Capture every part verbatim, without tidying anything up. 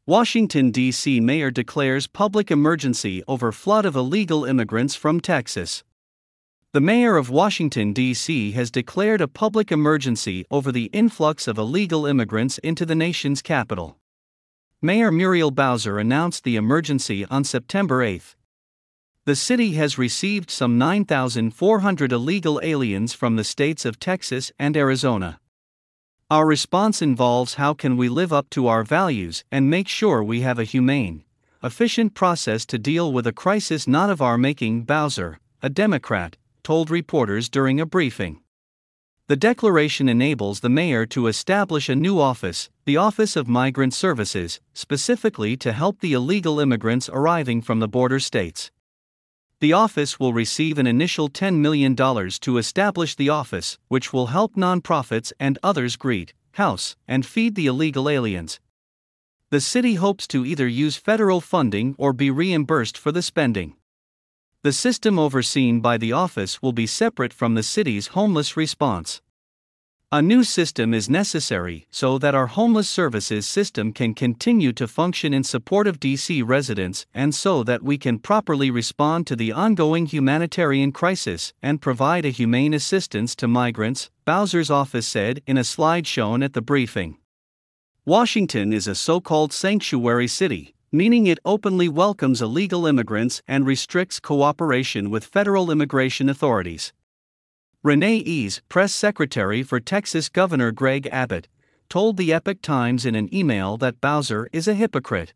Washington, D C mayor declares public emergency over flood of illegal immigrants from Texas. The mayor of Washington, D C has declared a public emergency over the influx of illegal immigrants into the nation's capital. Mayor Muriel Bowser announced the emergency on September eighth. The city has received some nine thousand four hundred illegal aliens from the states of Texas and Arizona. Our response involves how can we live up to our values and make sure we have a humane, efficient process to deal with a crisis not of our making, Bowser, a Democrat, told reporters during a briefing. The declaration enables the mayor to establish a new office, the Office of Migrant Services, specifically to help the illegal immigrants arriving from the border states. The office will receive an initial ten million dollars to establish the office, which will help nonprofits and others greet, house, and feed the illegal aliens. The city hopes to either use federal funding or be reimbursed for the spending. The system overseen by the office will be separate from the city's homeless response. A new system is necessary so that our homeless services system can continue to function in support of D C residents and so that we can properly respond to the ongoing humanitarian crisis and provide a humane assistance to migrants, Bowser's office said in a slide shown at the briefing. Washington is a so-called sanctuary city, meaning it openly welcomes illegal immigrants and restricts cooperation with federal immigration authorities. Renee Ease, press secretary for Texas Governor Greg Abbott, told the Epoch Times in an email that Bowser is a hypocrite.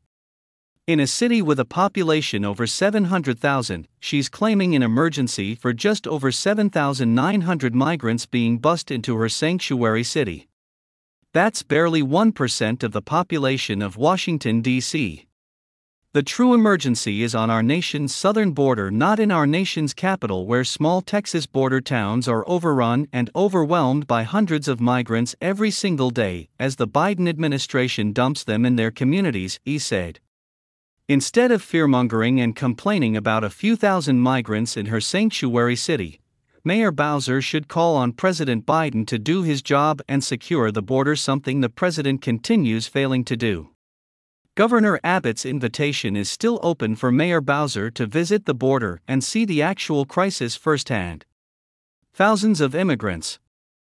In a city with a population over seven hundred thousand, she's claiming an emergency for just over seven thousand nine hundred migrants being bused into her sanctuary city. That's barely one percent of the population of Washington, D C The true emergency is on our nation's southern border, not in our nation's capital, where small Texas border towns are overrun and overwhelmed by hundreds of migrants every single day as the Biden administration dumps them in their communities, he said. Instead of fearmongering and complaining about a few thousand migrants in her sanctuary city, Mayor Bowser should call on President Biden to do his job and secure the border, something the president continues failing to do. Governor Abbott's invitation is still open for Mayor Bowser to visit the border and see the actual crisis firsthand. Thousands of immigrants.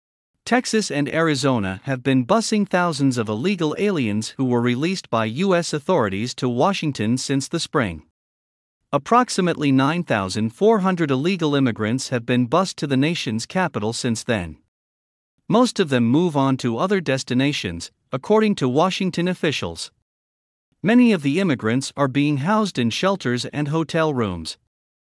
Texas and Arizona have been busing thousands of illegal aliens who were released by U S authorities to Washington since the spring. Approximately nine thousand four hundred illegal immigrants have been bused to the nation's capital since then. Most of them move on to other destinations, according to Washington officials. Many of the immigrants are being housed in shelters and hotel rooms.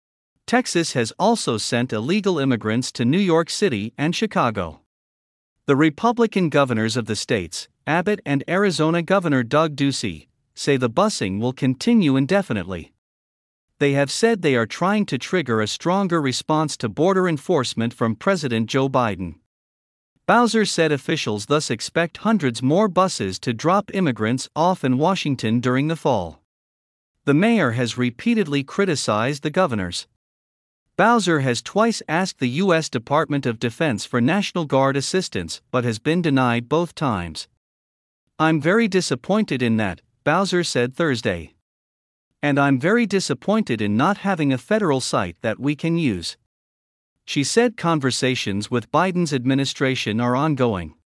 Texas has also sent illegal immigrants to New York City and Chicago. The Republican governors of the states, Abbott and Arizona Governor Doug Ducey, say the busing will continue indefinitely. They have said they are trying to trigger a stronger response to border enforcement from President Joe Biden. Bowser said officials thus expect hundreds more buses to drop immigrants off in Washington during the fall. The mayor has repeatedly criticized the governors. Bowser has twice asked the U S Department of Defense for National Guard assistance but has been denied both times. "I'm very disappointed in that," Bowser said Thursday. "And I'm very disappointed in not having a federal site that we can use." She said conversations with Biden's administration are ongoing.